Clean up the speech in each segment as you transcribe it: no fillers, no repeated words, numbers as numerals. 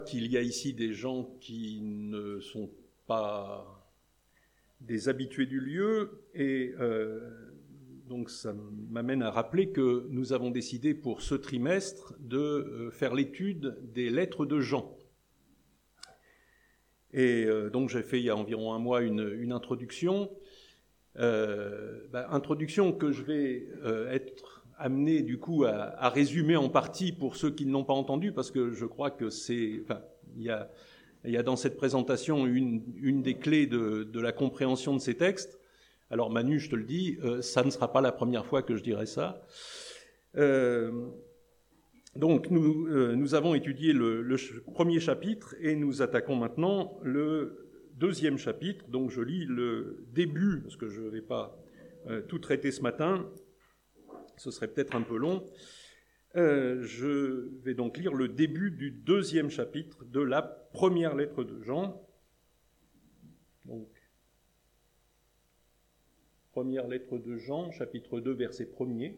qu'il y a ici des gens qui ne sont pas des habitués du lieu et donc ça m'amène à rappeler que nous avons décidé pour ce trimestre de faire l'étude des lettres de Jean. Et donc j'ai fait il y a environ un mois une introduction, introduction que je vais être amené du coup à résumer en partie pour ceux qui ne l'ont pas entendu, parce que je crois que il y a dans cette présentation une des clés de la compréhension de ces textes. Alors Manu, je te le dis, ça ne sera pas la première fois que je dirai ça. Donc nous avons étudié le premier chapitre et nous attaquons maintenant le deuxième chapitre. Donc je lis le début, parce que je ne vais pas tout traiter ce matin, ce serait peut-être un peu long. Je vais donc lire le début du deuxième chapitre de la première lettre de Jean. Donc, première lettre de Jean, chapitre 2, verset 1er.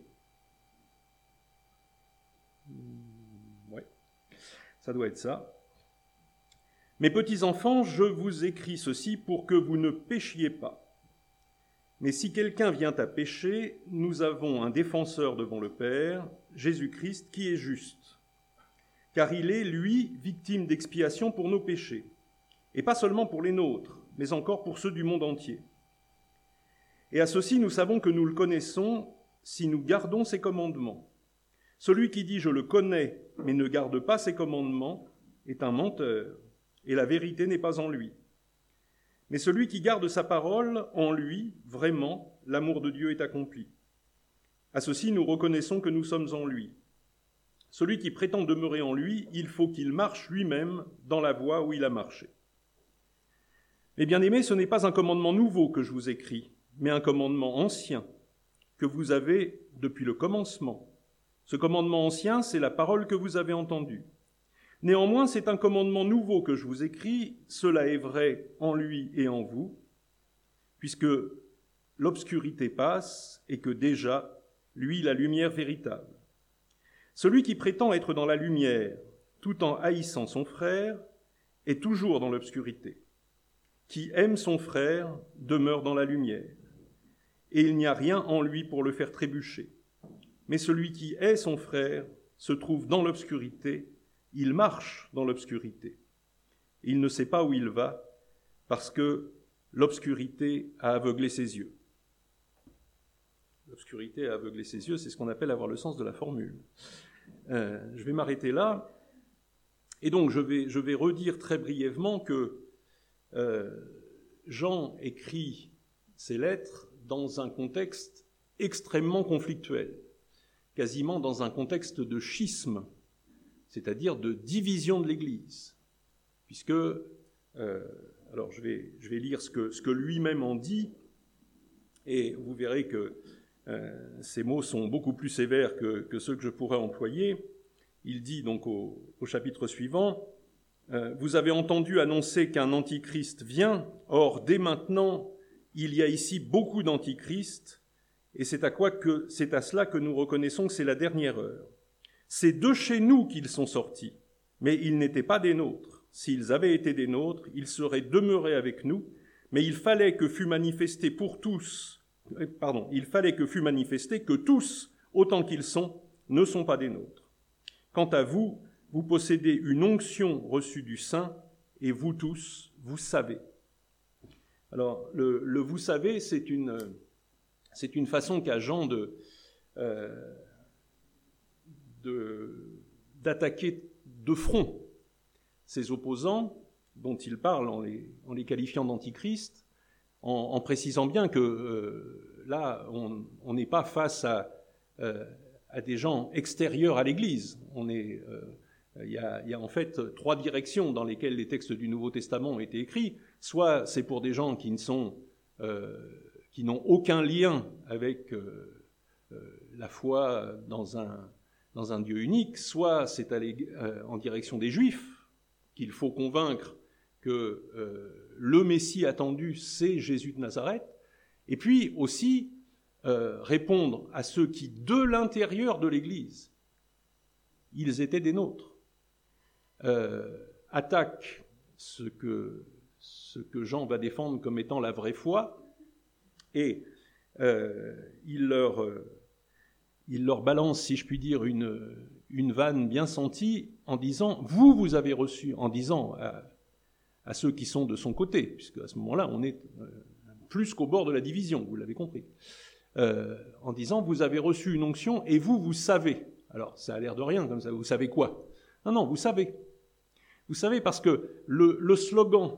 Ouais, ça doit être ça. « Mes petits enfants, je vous écris ceci pour que vous ne péchiez pas. Mais si quelqu'un vient à pécher, nous avons un défenseur devant le Père, Jésus-Christ, qui est juste. Car il est, lui, victime d'expiation pour nos péchés, et pas seulement pour les nôtres, mais encore pour ceux du monde entier. Et à ceci, nous savons que nous le connaissons si nous gardons ses commandements. Celui qui dit « je le connais » mais ne garde pas ses commandements est un menteur, et la vérité n'est pas en lui. Mais celui qui garde sa parole, en lui, vraiment, l'amour de Dieu est accompli. À ceci, nous reconnaissons que nous sommes en lui. Celui qui prétend demeurer en lui, il faut qu'il marche lui-même dans la voie où il a marché. Mais bien aimés, ce n'est pas un commandement nouveau que je vous écris, mais un commandement ancien, que vous avez depuis le commencement. Ce commandement ancien, c'est la parole que vous avez entendue. Néanmoins, c'est un commandement nouveau que je vous écris, cela est vrai en lui et en vous, puisque l'obscurité passe et que déjà, lui, la lumière véritable. Celui qui prétend être dans la lumière, tout en haïssant son frère, est toujours dans l'obscurité. Qui aime son frère demeure dans la lumière, et il n'y a rien en lui pour le faire trébucher. Mais celui qui hait son frère se trouve dans l'obscurité, il marche dans l'obscurité. Il ne sait pas où il va, parce que l'obscurité a aveuglé ses yeux. L'obscurité a aveuglé ses yeux, c'est ce qu'on appelle avoir le sens de la formule. Je vais m'arrêter là. Et donc, je vais redire très brièvement que Jean écrit ses lettres dans un contexte extrêmement conflictuel, quasiment dans un contexte de schisme, c'est-à-dire de division de l'Église. Puisque, alors je vais lire ce que lui-même en dit, et vous verrez que ces mots sont beaucoup plus sévères que ceux que je pourrais employer. Il dit donc au chapitre suivant, « Vous avez entendu annoncer qu'un antichrist vient, or dès maintenant, il y a ici beaucoup d'antichrists, et c'est à cela que nous reconnaissons que c'est la dernière heure. C'est de chez nous qu'ils sont sortis, mais ils n'étaient pas des nôtres. S'ils avaient été des nôtres, ils seraient demeurés avec nous, mais il fallait que fût manifesté que tous, autant qu'ils sont, ne sont pas des nôtres. Quant à vous, vous possédez une onction reçue du Saint, et vous tous, vous savez. » Alors, le vous savez, c'est une façon qu'a Jean d'attaquer de front ses opposants, dont il parle en les qualifiant d'antichrist, en précisant bien que là, on n'est pas face à des gens extérieurs à l'Église. Il y a en fait trois directions dans lesquelles les textes du Nouveau Testament ont été écrits. Soit c'est pour des gens qui n'ont aucun lien avec la foi dans un Dieu unique, soit c'est en direction des Juifs qu'il faut convaincre que le Messie attendu, c'est Jésus de Nazareth, et puis aussi répondre à ceux qui, de l'intérieur de l'Église, ils étaient des nôtres. attaque ce que Jean va défendre comme étant la vraie foi, et il leur balance, si je puis dire, une vanne bien sentie en disant « vous avez reçu », en disant à ceux qui sont de son côté, puisque à ce moment-là, on est plus qu'au bord de la division, vous l'avez compris, en disant « vous avez reçu une onction et vous savez ». Alors, ça a l'air de rien comme ça, vous savez quoi ? Non, vous savez. Vous savez parce que le slogan,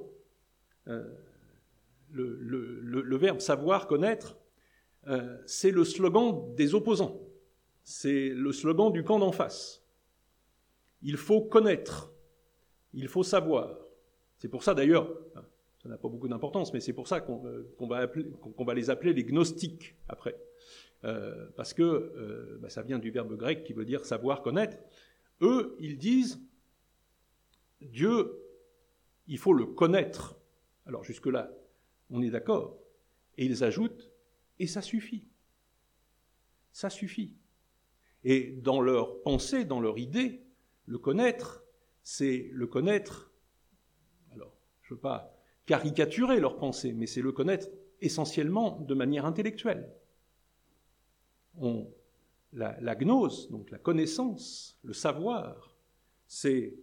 le verbe savoir, connaître, c'est le slogan des opposants. C'est le slogan du camp d'en face. Il faut connaître, il faut savoir. C'est pour ça d'ailleurs, ça n'a pas beaucoup d'importance, mais c'est pour ça qu'on va les appeler les gnostiques après. Parce que ça vient du verbe grec qui veut dire savoir, connaître. Eux, ils disent, Dieu, il faut le connaître. Alors jusque-là, on est d'accord. Et ils ajoutent, et ça suffit. Ça suffit. Et dans leur pensée, dans leur idée, le connaître, c'est le connaître, alors je ne veux pas caricaturer leur pensée, mais c'est le connaître essentiellement de manière intellectuelle. La gnose, donc la connaissance, le savoir, c'est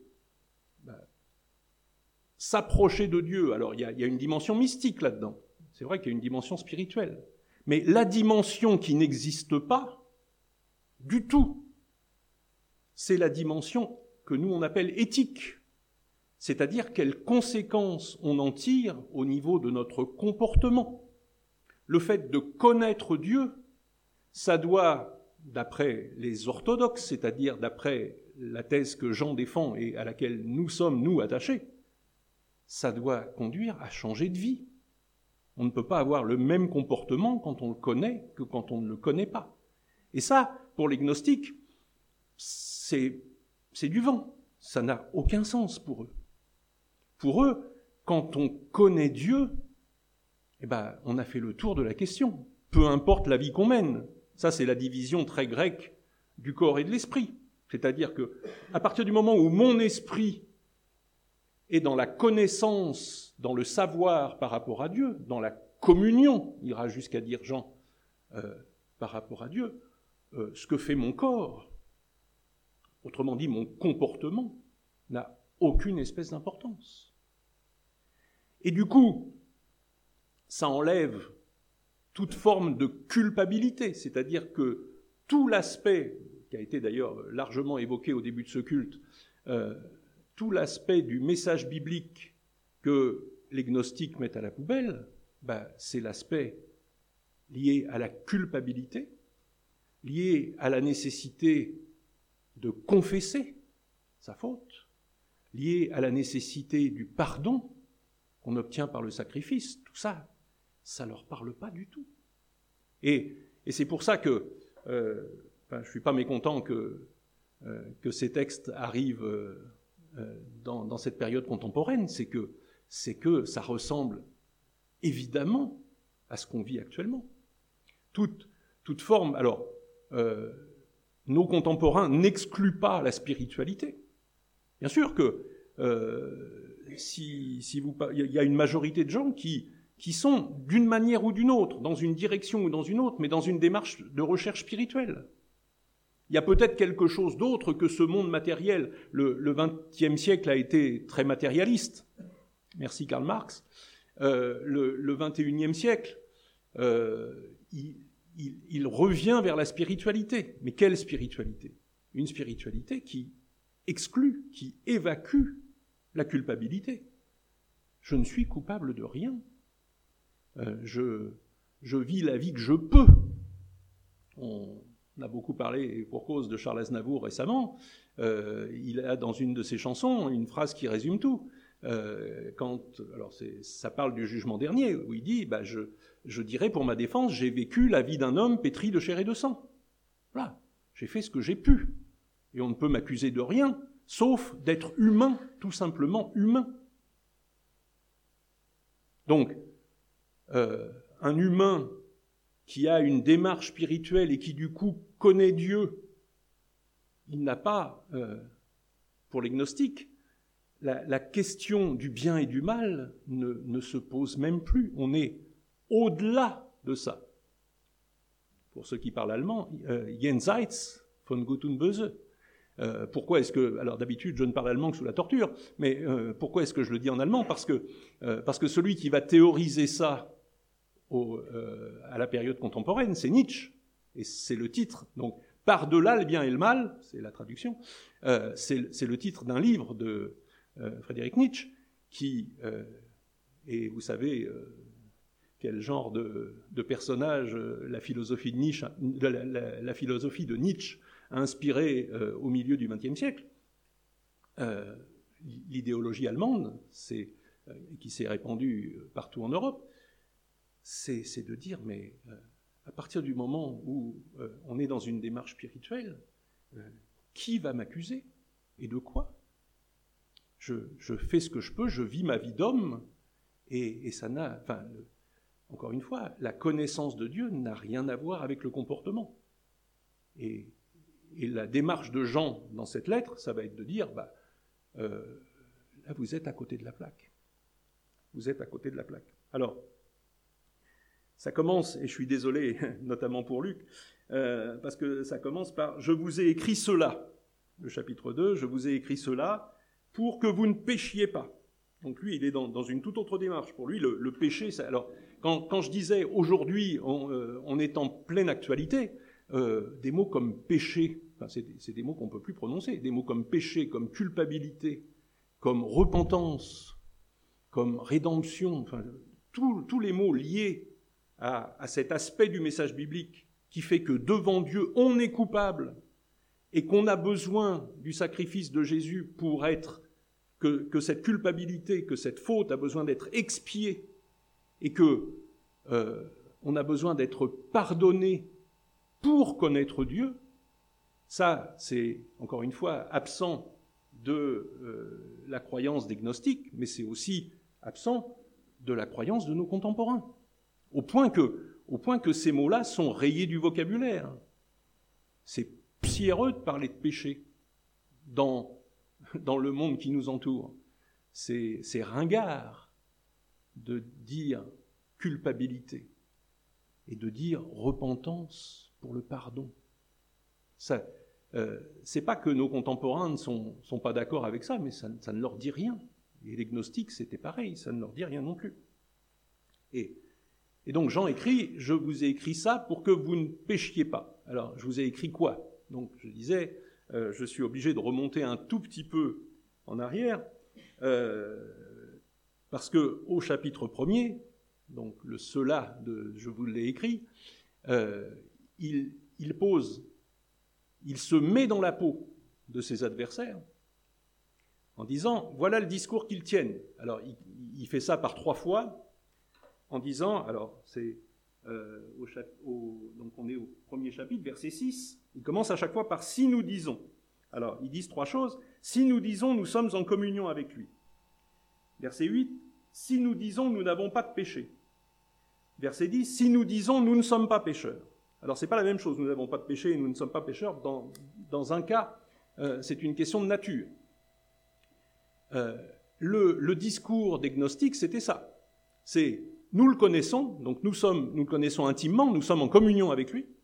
s'approcher de Dieu. Alors il y a une dimension mystique là-dedans, c'est vrai qu'il y a une dimension spirituelle, mais la dimension qui n'existe pas du tout, c'est la dimension que nous on appelle éthique, c'est-à-dire quelles conséquences on en tire au niveau de notre comportement. Le fait de connaître Dieu, ça doit, d'après les orthodoxes, c'est-à-dire d'après la thèse que Jean défend et à laquelle nous sommes, nous, attachés, ça doit conduire à changer de vie. On ne peut pas avoir le même comportement quand on le connaît que quand on ne le connaît pas. Et ça, pour les gnostiques, c'est du vent. Ça n'a aucun sens pour eux. Pour eux, quand on connaît Dieu, on a fait le tour de la question. Peu importe la vie qu'on mène. Ça, c'est la division très grecque du corps et de l'esprit. C'est-à-dire que, à partir du moment où mon esprit est dans la connaissance, dans le savoir par rapport à Dieu, dans la communion, il ira jusqu'à dire Jean, par rapport à Dieu, ce que fait mon corps, autrement dit mon comportement, n'a aucune espèce d'importance. Et du coup, ça enlève toute forme de culpabilité, c'est-à-dire que tout l'aspect, qui a été d'ailleurs largement évoqué au début de ce culte, tout l'aspect du message biblique que les gnostiques mettent à la poubelle, c'est l'aspect lié à la culpabilité, lié à la nécessité de confesser sa faute, lié à la nécessité du pardon qu'on obtient par le sacrifice. Tout ça, ça ne leur parle pas du tout. Et c'est pour ça que je ne suis pas mécontent que ces textes arrivent dans cette période contemporaine, c'est que ça ressemble évidemment à ce qu'on vit actuellement. Toute forme, alors, nos contemporains n'excluent pas la spiritualité. Bien sûr que il y a une majorité de gens qui sont d'une manière ou d'une autre, dans une direction ou dans une autre, mais dans une démarche de recherche spirituelle. Il y a peut-être quelque chose d'autre que ce monde matériel. Le XXe siècle a été très matérialiste. Merci Karl Marx. Le XXIe siècle, il revient vers la spiritualité. Mais quelle spiritualité ? Une spiritualité qui exclut, qui évacue la culpabilité. Je ne suis coupable de rien. Je vis la vie que je peux. On a beaucoup parlé, pour cause, de Charles Aznavour récemment. Il a dans une de ses chansons une phrase qui résume tout. Ça parle du jugement dernier, où il dit je dirais pour ma défense, j'ai vécu la vie d'un homme pétri de chair et de sang. Voilà, j'ai fait ce que j'ai pu. Et on ne peut m'accuser de rien, sauf d'être humain, tout simplement humain. Donc, un humain qui a une démarche spirituelle et qui du coup connaît Dieu, il n'a pas, pour les gnostiques, la question du bien et du mal ne se pose même plus. On est au-delà de ça. Pour ceux qui parlent allemand, jenseits von Gut und Böse. Pourquoi est-ce que... Alors d'habitude, je ne parle allemand que sous la torture, mais pourquoi est-ce que je le dis en allemand ? Parce que celui qui va théoriser ça à la période contemporaine, c'est Nietzsche, et c'est le titre. Donc, par-delà le bien et le mal, c'est la traduction, c'est le titre d'un livre de Friedrich Nietzsche, qui, et vous savez quel genre de personnage la philosophie de Nietzsche, la philosophie de Nietzsche a inspiré au milieu du XXe siècle. L'idéologie allemande, qui s'est répandue partout en Europe, c'est de dire, mais à partir du moment où on est dans une démarche spirituelle, qui va m'accuser et de quoi ? Je fais ce que je peux, je vis ma vie d'homme, et ça n'a... Enfin, encore une fois, la connaissance de Dieu n'a rien à voir avec le comportement. Et la démarche de Jean dans cette lettre, ça va être de dire, là vous êtes à côté de la plaque. Vous êtes à côté de la plaque. Alors, ça commence, et je suis désolé, notamment pour Luc, parce que ça commence par « Je vous ai écrit cela », le chapitre 2, « Je vous ai écrit cela pour que vous ne péchiez pas ». Donc lui, il est dans une toute autre démarche. Pour lui, le péché, ça... Alors, quand je disais aujourd'hui, on est en pleine actualité, des mots comme péché, enfin, c'est des mots qu'on ne peut plus prononcer, des mots comme péché, comme culpabilité, comme repentance, comme rédemption, enfin, tous les mots liés à cet aspect du message biblique qui fait que devant Dieu, on est coupable et qu'on a besoin du sacrifice de Jésus pour être, que cette culpabilité, que cette faute a besoin d'être expiée et que on a besoin d'être pardonné pour connaître Dieu, ça, c'est, encore une fois, absent de la croyance des gnostiques, mais c'est aussi absent de la croyance de nos contemporains. Au point que ces mots-là sont rayés du vocabulaire. C'est poussiéreux de parler de péché dans le monde qui nous entoure. C'est ringard de dire culpabilité et de dire repentance pour le pardon. Ça, c'est pas que nos contemporains ne sont pas d'accord avec ça, mais ça ne leur dit rien. Et les gnostiques, c'était pareil, ça ne leur dit rien non plus. Et donc Jean écrit, je vous ai écrit ça pour que vous ne péchiez pas. Alors, je vous ai écrit quoi ? Donc, je disais, je suis obligé de remonter un tout petit peu en arrière, parce que au chapitre 1er, donc le cela de je vous l'ai écrit, il se met dans la peau de ses adversaires en disant, voilà le discours qu'ils tiennent. Alors, il fait ça par 3 fois, en disant, alors c'est donc on est au 1er chapitre, verset 6, il commence à chaque fois par « si nous disons ». Alors, ils disent 3 choses. « Si nous disons, nous sommes en communion avec lui ». Verset 8, « si nous disons, nous n'avons pas de péché ». Verset 10, « si nous disons, nous ne sommes pas pécheurs ». Alors, ce n'est pas la même chose, nous n'avons pas de péché et nous ne sommes pas pécheurs. Dans un cas, c'est une question de nature. Le discours des gnostiques, c'était ça. C'est nous le connaissons, donc nous le connaissons intimement, nous sommes en communion avec lui.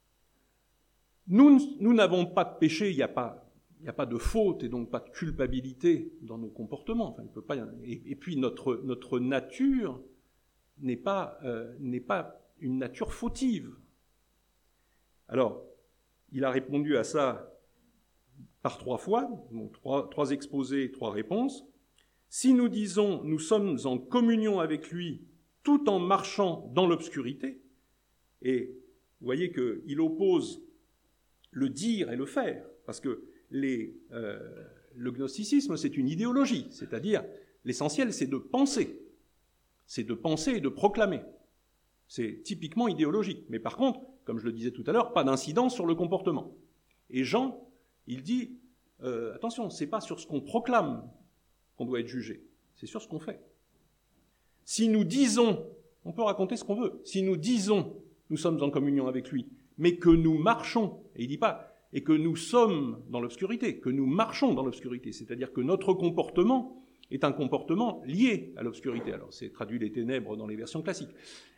Nous n'avons pas de péché, il n'y a pas de faute et donc pas de culpabilité dans nos comportements. Enfin, il peut pas, et puis notre nature n'est pas une nature fautive. Alors, il a répondu à ça par 3 fois, donc 3 exposés, 3 réponses. Si nous disons nous sommes en communion avec lui tout en marchant dans l'obscurité, et vous voyez qu'il oppose le dire et le faire, parce que le gnosticisme, c'est une idéologie, c'est-à-dire l'essentiel, c'est de penser et de proclamer. C'est typiquement idéologique. Mais par contre, comme je le disais tout à l'heure, pas d'incidence sur le comportement. Et Jean, il dit, attention, c'est pas sur ce qu'on proclame qu'on doit être jugé, c'est sur ce qu'on fait. Si nous disons, on peut raconter ce qu'on veut, si nous disons, nous sommes en communion avec lui, mais que nous marchons, et il dit pas, et que nous sommes dans l'obscurité, que nous marchons dans l'obscurité, c'est-à-dire que notre comportement est un comportement lié à l'obscurité. Alors, c'est traduit les ténèbres dans les versions classiques.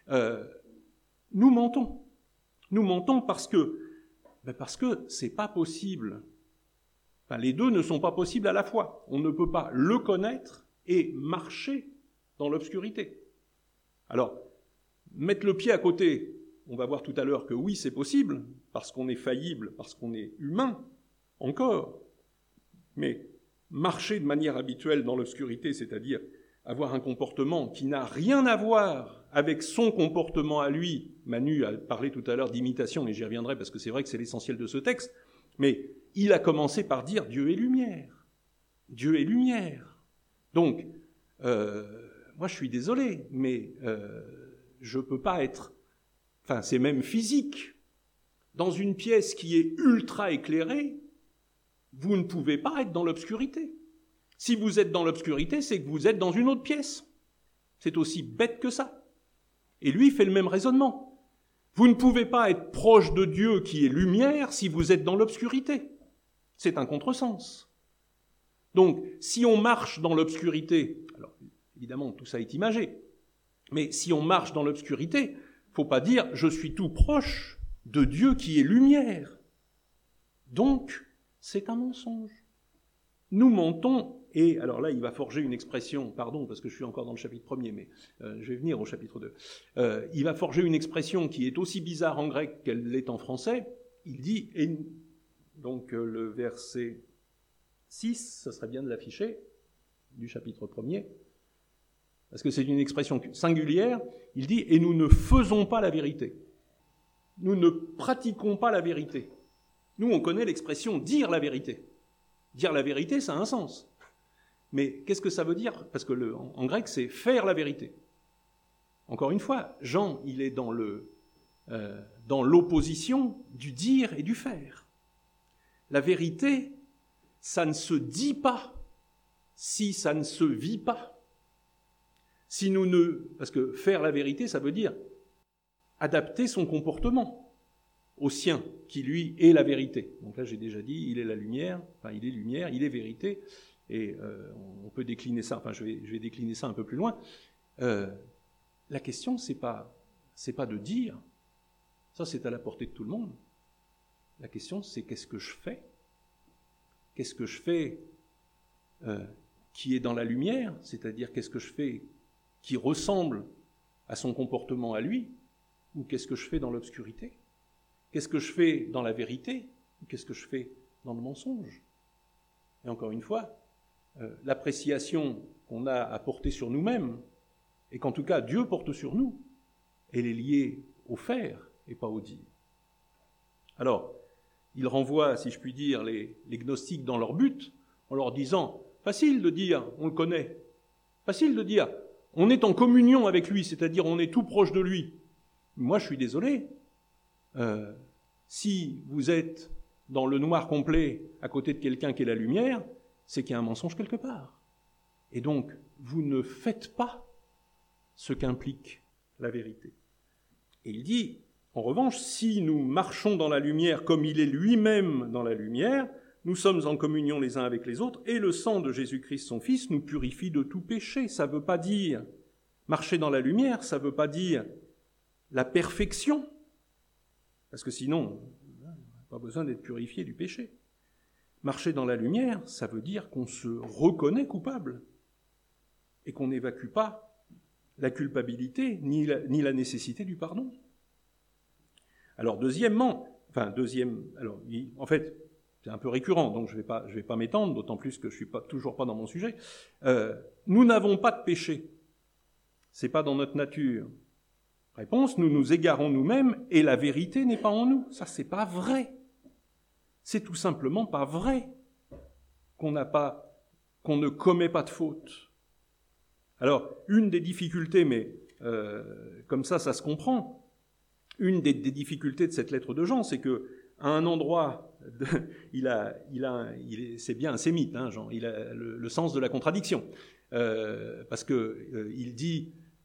Nous mentons. Nous mentons parce que c'est pas possible. Enfin, les deux ne sont pas possibles à la fois. On ne peut pas le connaître et marcher dans l'obscurité. Alors, mettre le pied à côté, on va voir tout à l'heure que oui, c'est possible, parce qu'on est faillible, parce qu'on est humain, encore. Mais marcher de manière habituelle dans l'obscurité, c'est-à-dire avoir un comportement qui n'a rien à voir avec son comportement à lui. Manu a parlé tout à l'heure d'imitation, mais j'y reviendrai parce que c'est vrai que c'est l'essentiel de ce texte. Mais il a commencé par dire « Dieu est lumière ». Dieu est lumière. Donc, moi je suis désolé, mais je ne peux pas être... Enfin, c'est même physique. Dans une pièce qui est ultra éclairée, vous ne pouvez pas être dans l'obscurité. Si vous êtes dans l'obscurité, c'est que vous êtes dans une autre pièce. C'est aussi bête que ça. Et lui fait le même raisonnement. Vous ne pouvez pas être proche de Dieu qui est lumière si vous êtes dans l'obscurité. C'est un contresens. Donc, si on marche dans l'obscurité, alors évidemment tout ça est imagé, mais si on marche dans l'obscurité, il ne faut pas dire « je suis tout proche de Dieu qui est lumière ». Donc, c'est un mensonge. Nous mentons, et alors là, il va forger une expression, pardon, parce que je suis encore dans le chapitre 1er, mais je vais venir au chapitre 2. Il va forger une expression qui est aussi bizarre en grec qu'elle l'est en français. Il dit, et donc le verset 6, ce serait bien de l'afficher, du chapitre 1er, parce que c'est une expression singulière, il dit « et nous ne faisons pas la vérité ». Nous ne pratiquons pas la vérité. Nous, on connaît l'expression « dire la vérité ». Dire la vérité, ça a un sens. Mais qu'est-ce que ça veut dire ? Parce que en grec, c'est « faire la vérité ». Encore une fois, Jean, il est dans l'opposition du dire et du faire. La vérité, ça ne se dit pas si ça ne se vit pas. Si nous ne... Parce que faire la vérité, ça veut dire adapter son comportement au sien, qui lui est la vérité. Donc là, j'ai déjà dit, il est la lumière, enfin il est lumière, il est vérité, et on peut décliner ça, enfin je vais décliner ça un peu plus loin. La question, c'est pas de dire, ça c'est à la portée de tout le monde. La question, c'est qu'est-ce que je fais ? Qu'est-ce que je fais qui est dans la lumière, c'est-à-dire qu'est-ce que je fais qui ressemble à son comportement à lui, ou qu'est-ce que je fais dans l'obscurité ? Qu'est-ce que je fais dans la vérité, ou qu'est-ce que je fais dans le mensonge ? Et encore une fois, l'appréciation qu'on a à porter sur nous-mêmes, et qu'en tout cas Dieu porte sur nous, elle est liée au faire et pas au dire. Alors, il renvoie, si je puis dire, les gnostiques dans leur but, en leur disant, facile de dire, on le connaît, facile de dire, on est en communion avec lui, c'est-à-dire on est tout proche de lui. Moi, je suis désolé, si vous êtes dans le noir complet à côté de quelqu'un qui est la lumière, c'est qu'il y a un mensonge quelque part. Et donc, vous ne faites pas ce qu'implique la vérité. Et il dit, en revanche, si nous marchons dans la lumière comme il est lui-même dans la lumière, nous sommes en communion les uns avec les autres, et le sang de Jésus-Christ, son Fils, nous purifie de tout péché. Ça ne veut pas dire marcher dans la lumière, ça ne veut pas dire la perfection, parce que sinon, on n'a pas besoin d'être purifié du péché. Marcher dans la lumière, ça veut dire qu'on se reconnaît coupable et qu'on n'évacue pas la culpabilité ni la nécessité du pardon. Alors en fait, c'est un peu récurrent, donc je vais pas m'étendre, d'autant plus que je suis toujours pas dans mon sujet. Nous n'avons pas de péché. C'est pas dans notre nature. Réponse, nous nous égarons nous-mêmes et la vérité n'est pas en nous. Ça, c'est pas vrai. C'est tout simplement pas vrai qu'on ne commet pas de faute. Alors, une des difficultés, mais comme ça se comprend, une des difficultés de cette lettre de Jean, c'est que à un endroit, c'est bien un sémite, hein, Jean, il a le sens de la contradiction, parce que il dit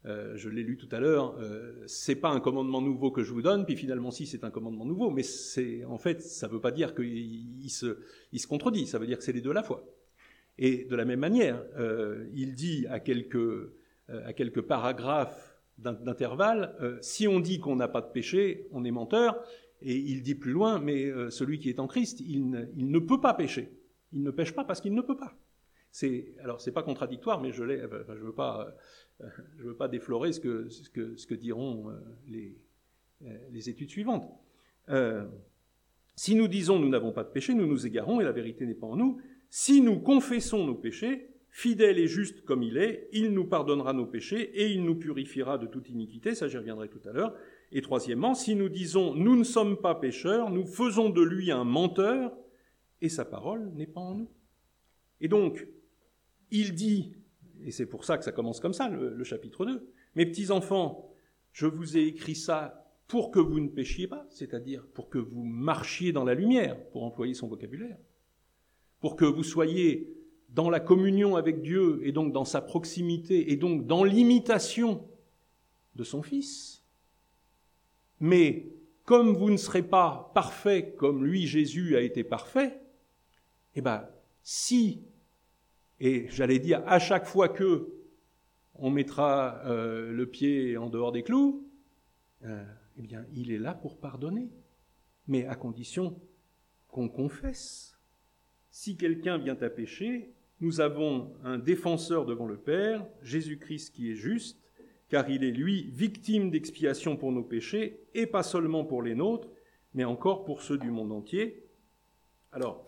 je l'ai lu tout à l'heure, c'est pas un commandement nouveau que je vous donne, puis finalement si c'est un commandement nouveau, mais en fait ça veut pas dire qu'il se contredit, ça veut dire que c'est les deux à la fois. Et de la même manière, il dit à quelques paragraphes d'intervalle, si on dit qu'on n'a pas de péché, on est menteur, et il dit plus loin, mais celui qui est en Christ, il ne peut pas pécher. Il ne pêche pas parce qu'il ne peut pas. Alors c'est pas contradictoire, mais je veux pas déflorer ce que diront les études suivantes. Si nous disons nous n'avons pas de péché, nous nous égarons et la vérité n'est pas en nous. Si nous confessons nos péchés, fidèle et juste comme il est, il nous pardonnera nos péchés et il nous purifiera de toute iniquité, ça j'y reviendrai tout à l'heure. Et troisièmement, si nous disons nous ne sommes pas pécheurs, nous faisons de lui un menteur et sa parole n'est pas en nous. Et donc, il dit, et c'est pour ça que ça commence comme ça, le chapitre 2, « Mes petits enfants, je vous ai écrit ça pour que vous ne péchiez pas, c'est-à-dire pour que vous marchiez dans la lumière, pour employer son vocabulaire, pour que vous soyez dans la communion avec Dieu, et donc dans sa proximité, et donc dans l'imitation de son Fils. Mais comme vous ne serez pas parfait comme lui, Jésus, a été parfait, eh bien, si, et j'allais dire à chaque fois que on mettra le pied en dehors des clous, eh bien, il est là pour pardonner, mais à condition qu'on confesse. Si quelqu'un vient à pécher, nous avons un défenseur devant le Père, Jésus-Christ qui est juste, car il est, lui, victime d'expiation pour nos péchés, et pas seulement pour les nôtres, mais encore pour ceux du monde entier. Alors,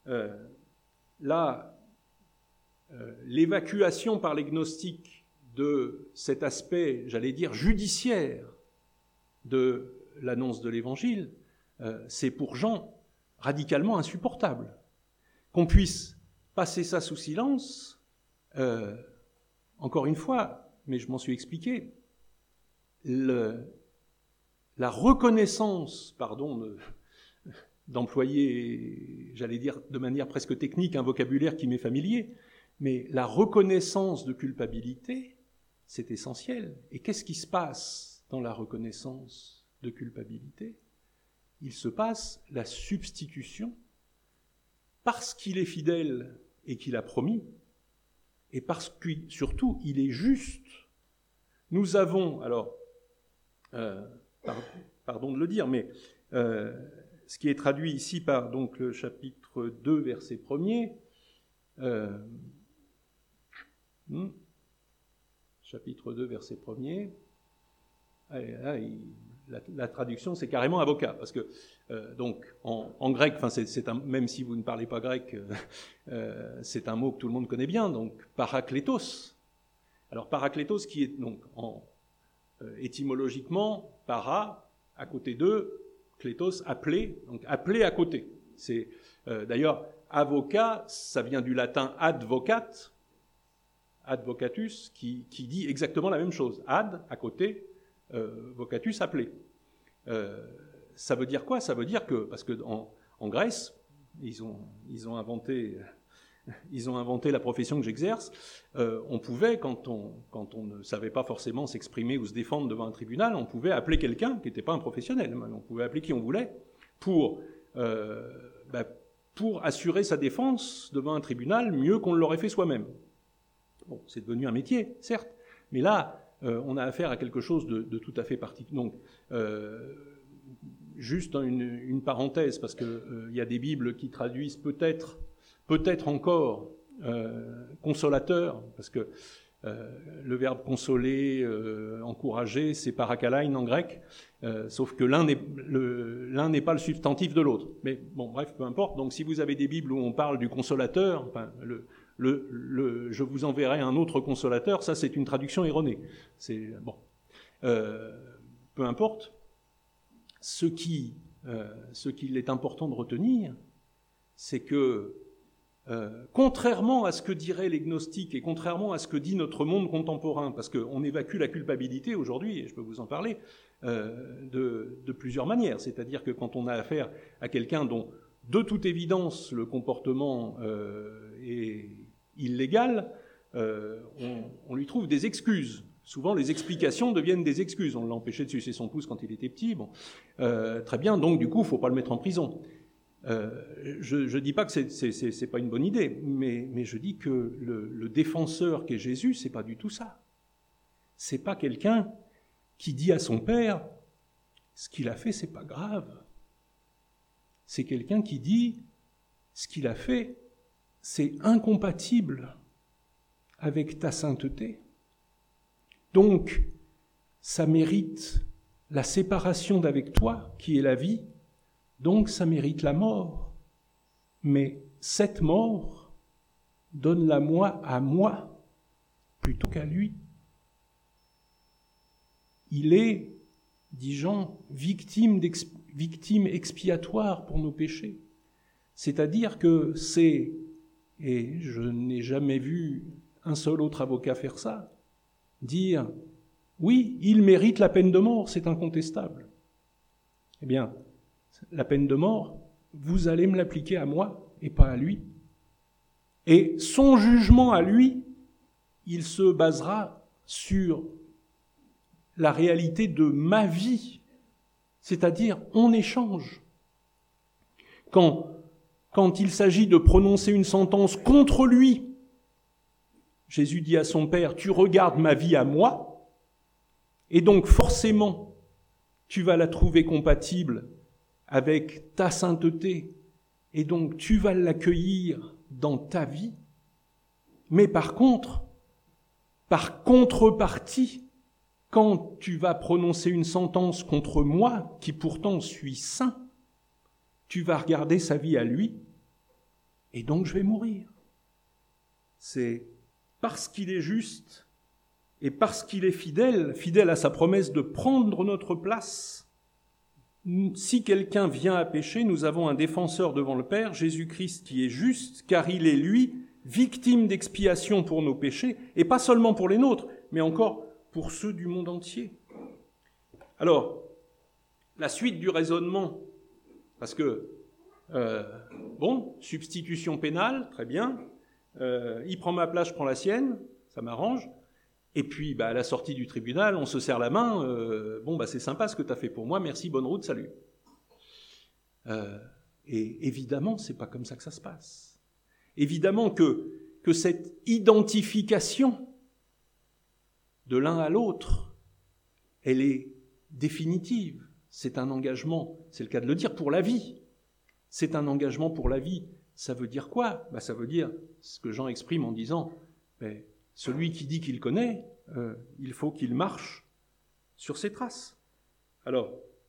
l'évacuation par les gnostiques de cet aspect, j'allais dire, judiciaire de l'annonce de l'Évangile, c'est pour Jean radicalement insupportable. Qu'on puisse passer ça sous silence, encore une fois, mais je m'en suis expliqué, la reconnaissance, d'employer, j'allais dire de manière presque technique, un vocabulaire qui m'est familier, mais la reconnaissance de culpabilité, c'est essentiel. Et qu'est-ce qui se passe dans la reconnaissance de culpabilité ? Il se passe la substitution, parce qu'il est fidèle et qu'il a promis, et parce que, surtout, il est juste. Nous avons, alors, pardon de le dire, mais ce qui est traduit ici par donc, le chapitre 2, verset 1er, chapitre 2, verset 1er, la traduction, c'est carrément avocat, parce que donc en grec, même si vous ne parlez pas grec, c'est un mot que tout le monde connaît bien, donc paraklétos. Alors paraklétos qui est donc étymologiquement para à côté de, klétos appelé, donc appelé à côté. C'est d'ailleurs avocat, ça vient du latin advocatus, qui dit exactement la même chose. Ad à côté. Vocatus appelé. Ça veut dire quoi ? Ça veut dire que, parce que en Grèce, ils ont inventé la profession que j'exerce, on pouvait, quand on ne savait pas forcément s'exprimer ou se défendre devant un tribunal, on pouvait appeler quelqu'un qui n'était pas un professionnel, on pouvait appeler qui on voulait pour assurer sa défense devant un tribunal mieux qu'on ne l'aurait fait soi-même. Bon, c'est devenu un métier, certes, mais là, on a affaire à quelque chose de tout à fait particulier. Donc, juste une parenthèse, parce qu'il y a des Bibles qui traduisent peut-être encore consolateur, parce que le verbe consoler, encourager, c'est parakalein en grec, sauf que l'un n'est pas le substantif de l'autre. Mais bon, bref, peu importe. Donc, si vous avez des Bibles où on parle du consolateur, enfin, je vous enverrai un autre consolateur, ça c'est une traduction erronée. C'est bon. Peu importe. Ce qu'il est important de retenir, c'est que contrairement à ce que diraient les gnostiques et contrairement à ce que dit notre monde contemporain, parce qu'on évacue la culpabilité aujourd'hui, et je peux vous en parler, de plusieurs manières. C'est-à-dire que quand on a affaire à quelqu'un dont de toute évidence le comportement est illégal, on lui trouve des excuses. souvent les explications deviennent des excuses. On l'a empêché de sucer son pouce quand il était petit. Bon, très bien, donc du coup, il ne faut pas le mettre en prison. Je ne dis pas que c'est pas une bonne idée, mais je dis que le défenseur qu'est Jésus, c'est pas du tout ça. C'est pas quelqu'un qui dit à son père, ce qu'il a fait, c'est pas grave. C'est quelqu'un qui dit, ce qu'il a fait, c'est incompatible avec ta sainteté. Donc, ça mérite la séparation d'avec toi, qui est la vie, donc ça mérite la mort. Mais cette mort, donne-la moi à moi, plutôt qu'à lui. Il est, dit Jean, victime expiatoire pour nos péchés. C'est-à-dire que c'est, et je n'ai jamais vu un seul autre avocat faire ça, dire « oui, il mérite la peine de mort, c'est incontestable ». Eh bien, la peine de mort, vous allez me l'appliquer à moi et pas à lui. Et son jugement à lui, il se basera sur la réalité de ma vie, c'est-à-dire on échange. Quand il s'agit de prononcer une sentence contre lui, Jésus dit à son Père, tu regardes ma vie à moi, et donc forcément, tu vas la trouver compatible avec ta sainteté, et donc tu vas l'accueillir dans ta vie. Mais par contre, par contrepartie, quand tu vas prononcer une sentence contre moi, qui pourtant suis saint, tu vas regarder sa vie à lui, et donc je vais mourir. C'est parce qu'il est juste, et parce qu'il est fidèle à sa promesse de prendre notre place. Si quelqu'un vient à pécher, nous avons un défenseur devant le Père, Jésus-Christ, qui est juste, car il est, lui, victime d'expiation pour nos péchés, et pas seulement pour les nôtres, mais encore pour ceux du monde entier. Alors, la suite du raisonnement, parce que, substitution pénale, très bien, il prend ma place, je prends la sienne, ça m'arrange, et puis à la sortie du tribunal, on se serre la main, c'est sympa ce que tu as fait pour moi, merci, bonne route, salut. Et évidemment, c'est pas comme ça que ça se passe. Évidemment que cette identification de l'un à l'autre, elle est définitive. C'est un engagement, c'est le cas de le dire, pour la vie. C'est un engagement pour la vie. Ça veut dire quoi ? Ça veut dire ce que Jean exprime en disant celui qui dit qu'il connaît, il faut qu'il marche sur ses traces. Alors,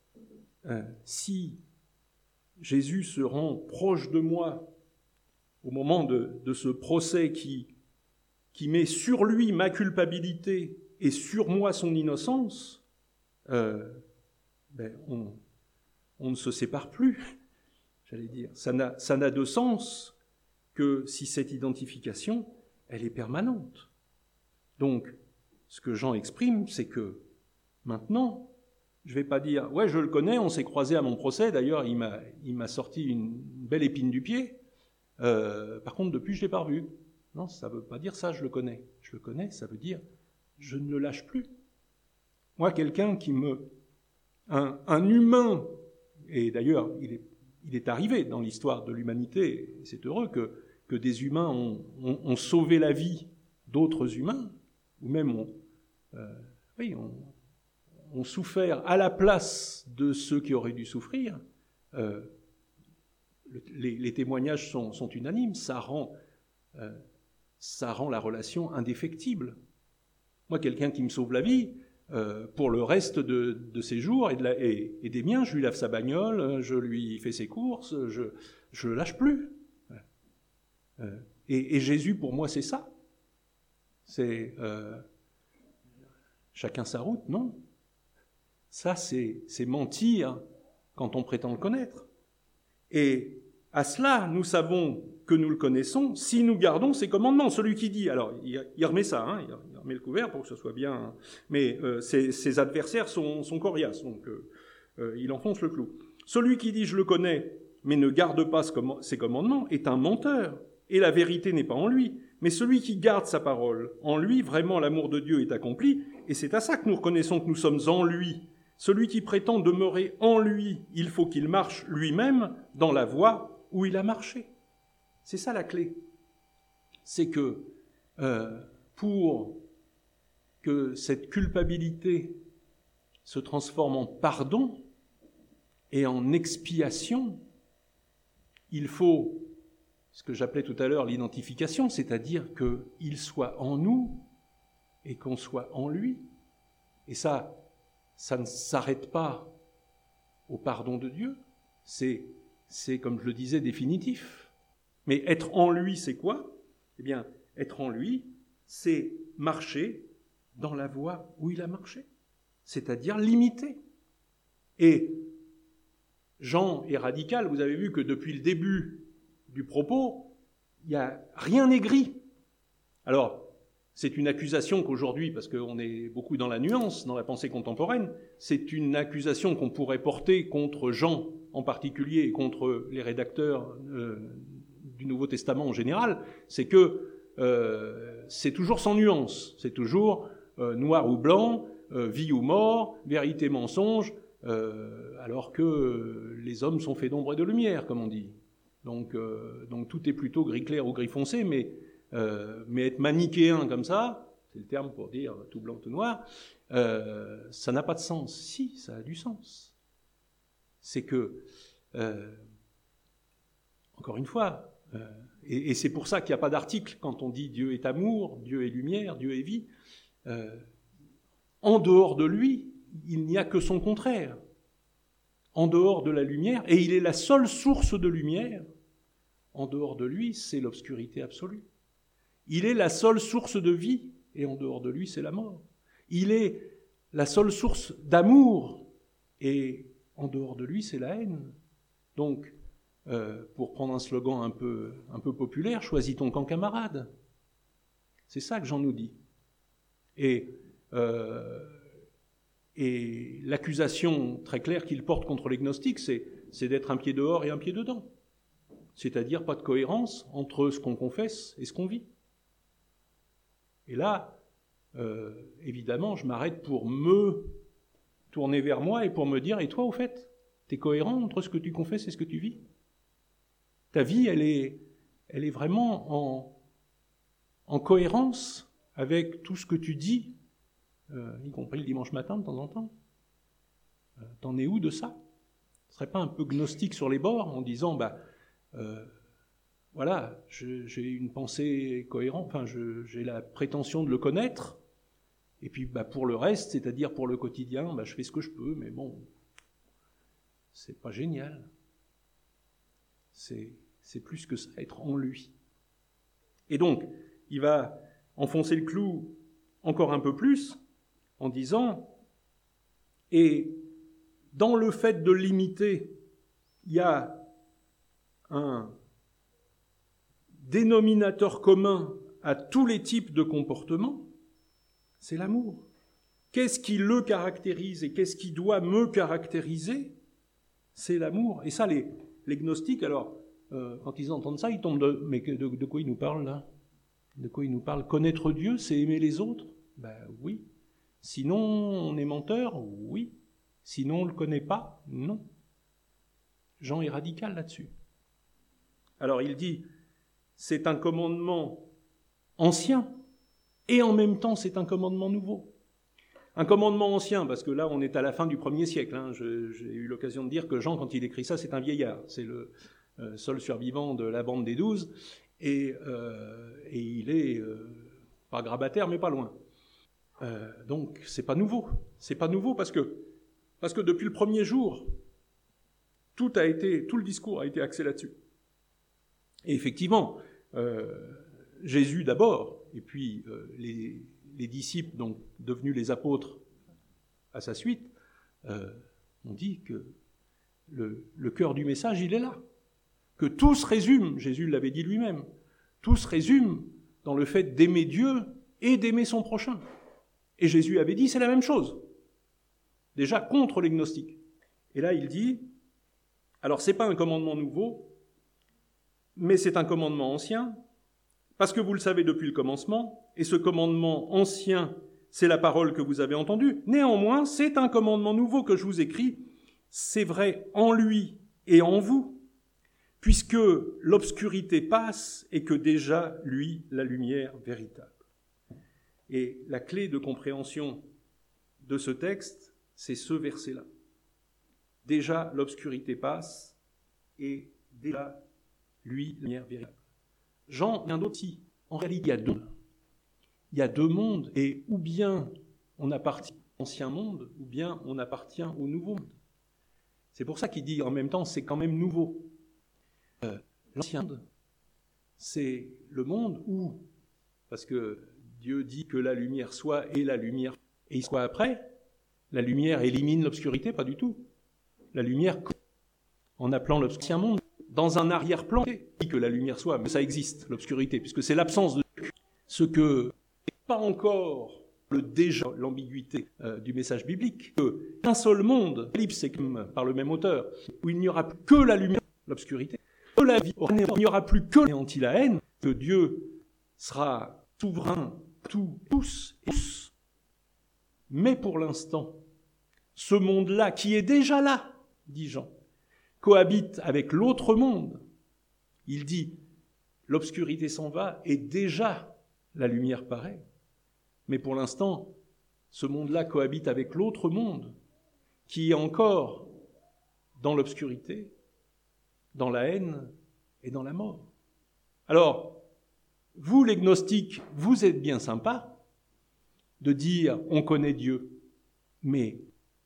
si Jésus se rend proche de moi au moment de ce procès qui met sur lui ma culpabilité et sur moi son innocence, on ne se sépare plus, j'allais dire. Ça n'a de sens que si cette identification, elle est permanente. Donc, ce que Jean exprime, c'est que maintenant, je ne vais pas dire « ouais, je le connais, on s'est croisé à mon procès, d'ailleurs, il m'a sorti une belle épine du pied, par contre, depuis, je ne l'ai pas revu. » Non, ça ne veut pas dire ça, je le connais. Je le connais, ça veut dire je ne le lâche plus. Moi, quelqu'un qui un humain, et d'ailleurs, il est arrivé dans l'histoire de l'humanité, et c'est heureux que des humains ont sauvé la vie d'autres humains, ou même ont souffert à la place de ceux qui auraient dû souffrir. Les témoignages sont unanimes, ça rend la relation indéfectible. Moi, quelqu'un qui me sauve la vie, pour le reste de ses jours et des miens, je lui lave sa bagnole, je lui fais ses courses, je le lâche plus. Et Jésus, pour moi, c'est ça. C'est chacun sa route, non ? Ça, c'est mentir quand on prétend le connaître. Et à cela, nous savons que nous le connaissons si nous gardons ses commandements. Celui qui dit, alors il remet ça, il remet le couvert pour que ce soit bien, mais ses adversaires sont coriaces, donc il enfonce le clou. Celui qui dit je le connais, mais ne garde pas ses commandements, est un menteur, et la vérité n'est pas en lui. mais celui qui garde sa parole. En lui, vraiment, l'amour de Dieu est accompli, et c'est à ça que nous reconnaissons que nous sommes en lui. Celui qui prétend demeurer en lui, il faut qu'il marche lui-même dans la voie où il a marché. C'est ça la clé. C'est que pour que cette culpabilité se transforme en pardon et en expiation, il faut ce que j'appelais tout à l'heure l'identification, c'est-à-dire qu'il soit en nous et qu'on soit en lui. Et ça ne s'arrête pas au pardon de Dieu, c'est comme je le disais, définitif. Mais être en lui, c'est quoi ? Eh bien, être en lui, c'est marcher dans la voie où il a marché, c'est-à-dire l'imiter. Et Jean est radical, vous avez vu que depuis le début du propos, il n'y a rien n'est gris. Alors, c'est une accusation qu'aujourd'hui, parce qu'on est beaucoup dans la nuance, dans la pensée contemporaine, c'est une accusation qu'on pourrait porter contre Jean en particulier et contre les rédacteurs du Nouveau Testament en général, c'est que c'est toujours sans nuance, c'est toujours noir ou blanc, vie ou mort, vérité, mensonge, alors que les hommes sont faits d'ombre et de lumière, comme on dit. Donc tout est plutôt gris clair ou gris foncé, mais être manichéen comme ça, c'est le terme pour dire tout blanc, tout noir, ça n'a pas de sens. Si, ça a du sens. C'est que, encore une fois, et c'est pour ça qu'il n'y a pas d'article quand on dit Dieu est amour, Dieu est lumière, Dieu est vie. En dehors de lui, il n'y a que son contraire. En dehors de la lumière, et il est la seule source de lumière, en dehors de lui, c'est l'obscurité absolue. Il est la seule source de vie, et en dehors de lui, c'est la mort. Il est la seule source d'amour, et en dehors de lui, c'est la haine. Donc, pour prendre un slogan un peu populaire, choisis ton camp, camarade. C'est ça que Jean nous dit. Et l'accusation très claire qu'il porte contre les gnostiques, c'est d'être un pied dehors et un pied dedans. C'est-à-dire pas de cohérence entre ce qu'on confesse et ce qu'on vit. Et là, évidemment, je m'arrête pour me tourner vers moi et pour me dire, et toi, au fait, t'es cohérent entre ce que tu confesses et ce que tu vis ? Ta vie, elle est vraiment en cohérence avec tout ce que tu dis, y compris le dimanche matin de temps en temps. T'en es où de ça ? Ce serait pas un peu gnostique sur les bords en disant, voilà, j'ai une pensée cohérente, enfin j'ai la prétention de le connaître, et puis pour le reste, c'est-à-dire pour le quotidien, je fais ce que je peux, mais bon, c'est pas génial. C'est plus que ça, être en lui. Et donc, il va enfoncer le clou encore un peu plus en disant, et dans le fait de l'imiter, il y a un dénominateur commun à tous les types de comportements, c'est l'amour. Qu'est-ce qui le caractérise et qu'est-ce qui doit me caractériser ? C'est l'amour. Et ça, les gnostiques, alors, quand ils entendent ça, ils tombent mais de quoi ils nous parlent, là ? De quoi ils nous parlent ? Connaître Dieu, c'est aimer les autres ? Oui. Sinon, on est menteur ? Oui. Sinon, on ne le connaît pas ? Non. Jean est radical là-dessus. Alors, il dit, c'est un commandement ancien, et en même temps, c'est un commandement nouveau. Un commandement ancien, parce que là, on est à la fin du 1er siècle. J'ai eu l'occasion de dire que Jean, quand il écrit ça, c'est un vieillard. C'est le seul survivant de la bande des 12, et il est pas grabataire, mais pas loin. Donc, c'est pas nouveau. C'est pas nouveau parce que depuis le premier jour, tout le discours a été axé là-dessus. Et effectivement, Jésus d'abord, et puis les disciples, donc devenus les apôtres à sa suite, ont dit que le cœur du message, il est là. Que tout se résume, Jésus l'avait dit lui-même, tout se résume dans le fait d'aimer Dieu et d'aimer son prochain. Et Jésus avait dit, c'est la même chose. Déjà contre les gnostiques. Et là, il dit, alors c'est pas un commandement nouveau, mais c'est un commandement ancien, parce que vous le savez depuis le commencement, et ce commandement ancien, c'est la parole que vous avez entendue. Néanmoins, c'est un commandement nouveau que je vous écris. C'est vrai en lui et en vous, puisque l'obscurité passe et que déjà, lui, la lumière véritable. Et la clé de compréhension de ce texte, c'est ce verset-là. Déjà, l'obscurité passe et déjà, lui, la lumière véritable. Jean, rien d'autre ici. En réalité, il y a deux mondes, et ou bien on appartient à l'ancien monde, ou bien on appartient au nouveau monde. C'est pour ça qu'il dit en même temps, c'est quand même nouveau. L'ancien monde, c'est le monde où, parce que Dieu dit que la lumière soit et la lumière et il soit après, la lumière élimine l'obscurité, pas du tout. La lumière, en appelant l'ancien monde, dans un arrière-plan, dit que la lumière soit, mais ça existe, l'obscurité, puisque c'est l'absence de ce que n'est pas encore le déjà, l'ambiguïté du message biblique, qu'un seul monde, c'est comme par le même auteur, où il n'y aura plus que la lumière, l'obscurité, que la vie, il n'y aura plus que l'anéanti la haine, que Dieu sera souverain, tous. Mais pour l'instant, ce monde-là, qui est déjà là, dit Jean, cohabite avec l'autre monde. Il dit, l'obscurité s'en va et déjà la lumière paraît. Mais pour l'instant, ce monde-là cohabite avec l'autre monde, qui est encore dans l'obscurité, dans la haine et dans la mort. Alors, vous les gnostiques, vous êtes bien sympas de dire on connaît Dieu, mais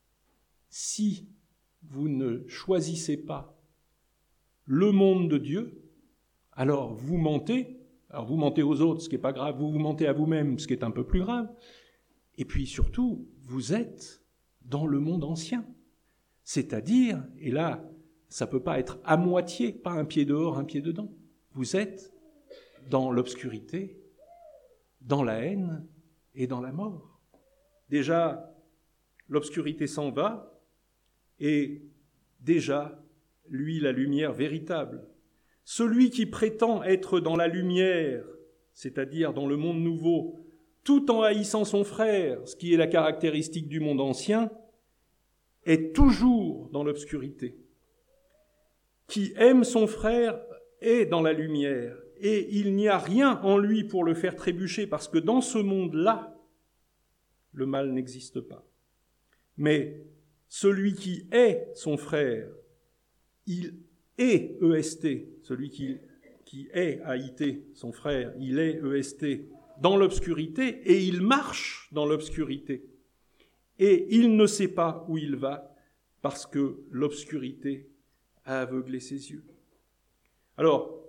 si vous ne choisissez pas le monde de Dieu, alors vous mentez. Alors vous mentez aux autres, ce qui n'est pas grave, vous mentez à vous-même, ce qui est un peu plus grave. Et puis surtout, vous êtes dans le monde ancien. C'est-à-dire, et là, ça ne peut pas être à moitié, pas un pied dehors, un pied dedans. Vous êtes dans l'obscurité, dans la haine et dans la mort. Déjà, l'obscurité s'en va, et déjà, lui, la lumière véritable. Celui qui prétend être dans la lumière, c'est-à-dire dans le monde nouveau, tout en haïssant son frère, ce qui est la caractéristique du monde ancien, est toujours dans l'obscurité. Qui aime son frère est dans la lumière, et il n'y a rien en lui pour le faire trébucher, parce que dans ce monde-là, le mal n'existe pas. Mais celui qui est son frère, il est EST, celui qui est AIT, son frère, il est EST, dans l'obscurité, et il marche dans l'obscurité. Et il ne sait pas où il va, parce que l'obscurité a aveuglé ses yeux. Alors,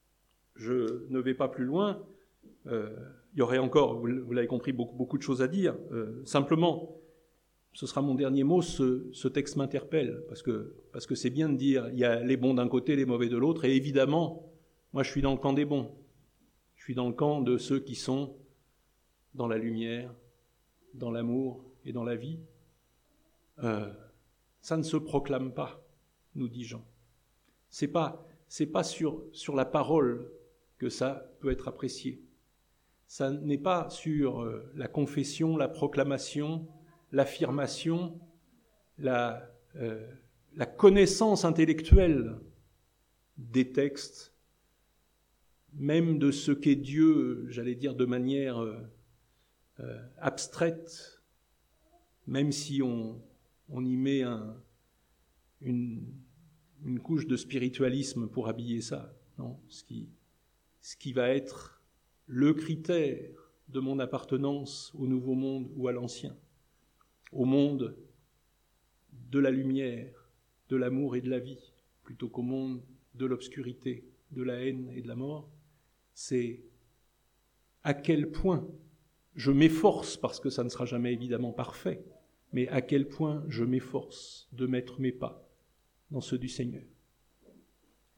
je ne vais pas plus loin, il y aurait encore, vous l'avez compris, beaucoup de choses à dire. Simplement, ce sera mon dernier mot, ce texte m'interpelle, parce que c'est bien de dire, il y a les bons d'un côté, les mauvais de l'autre, et évidemment, moi je suis dans le camp des bons. Je suis dans le camp de ceux qui sont dans la lumière, dans l'amour et dans la vie. Ça ne se proclame pas, nous dit Jean. C'est pas sur la parole que ça peut être apprécié. Ça n'est pas sur la confession, la proclamation, l'affirmation, la connaissance intellectuelle des textes, même de ce qu'est Dieu, j'allais dire de manière abstraite, même si on y met une couche de spiritualisme pour habiller ça. Non, ce qui va être le critère de mon appartenance au nouveau monde ou à l'ancien, au monde de la lumière, de l'amour et de la vie, plutôt qu'au monde de l'obscurité, de la haine et de la mort, c'est à quel point je m'efforce, parce que ça ne sera jamais évidemment parfait, mais à quel point je m'efforce de mettre mes pas dans ceux du Seigneur.